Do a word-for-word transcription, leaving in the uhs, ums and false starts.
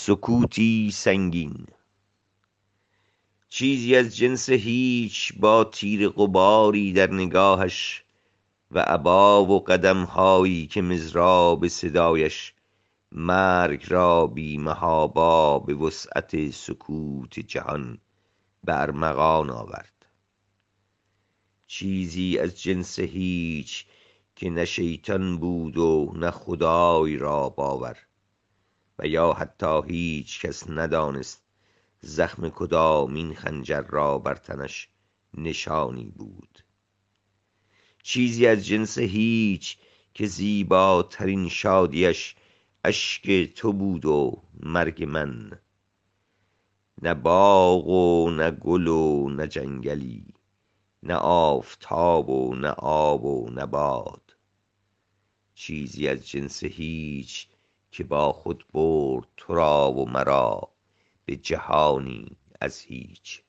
سکوتی سنگین. چیزی از جنس هیچ با تیر غباری در نگاهش و عبا و قدم‌هایی که مضراب صدایش مرگ را بی محابا به وسعت سکوت جهان به ارمغان آورد. چیزی از جنس هیچ که نه شیطان بود و نه خدای را باور، و یا حتی هیچ کس ندانست زخم کدامین خنجر را بر تنش نشانی بود. چیزی از جنس هیچ که زیباترین شادیش اشک تو بود و مرگ من. نه باغ و نه گل و نه جنگلی، نه آفتاب و نه آب و نه باد. چیزی از جنس هیچ که با خود برد تو را و مرا به جهانی از هیچ.